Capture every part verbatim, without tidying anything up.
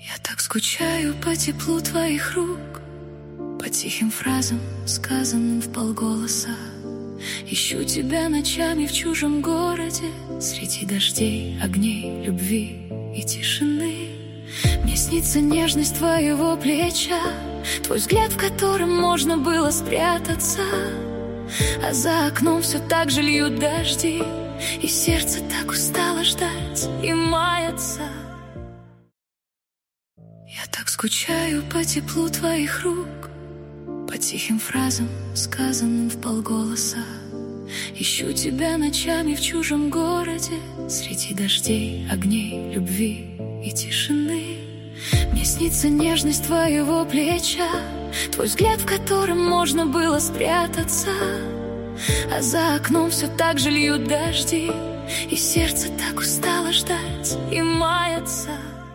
Я так скучаю по теплу твоих рук, по тихим фразам, сказанным вполголоса. Ищу тебя ночами в чужом городе, среди дождей, огней, любви и тишины. Мне снится нежность твоего плеча, твой взгляд, в котором можно было спрятаться. А за окном все так же льют дожди, и сердце так устало ждать и маяться. Я так скучаю по теплу твоих рук, по тихим фразам, сказанным вполголоса. Ищу тебя ночами в чужом городе, среди дождей, огней, любви и тишины. Мне снится нежность твоего плеча, твой взгляд, в котором можно было спрятаться. А за окном все так же льют дожди, и сердце так устало ждать и маяться.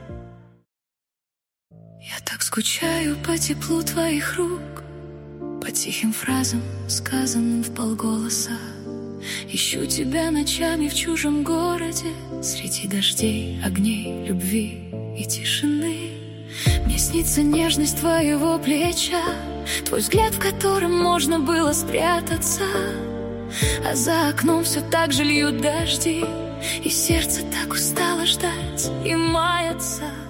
Я так скучаю по теплу твоих рук, по тихим фразам, сказанным вполголоса. Ищу тебя ночами в чужом городе, среди дождей, огней, любви и тишины. Мне снится нежность твоего плеча, твой взгляд, в котором можно было спрятаться. А за окном все так же льют дожди, и сердце так устало ждать и маяться.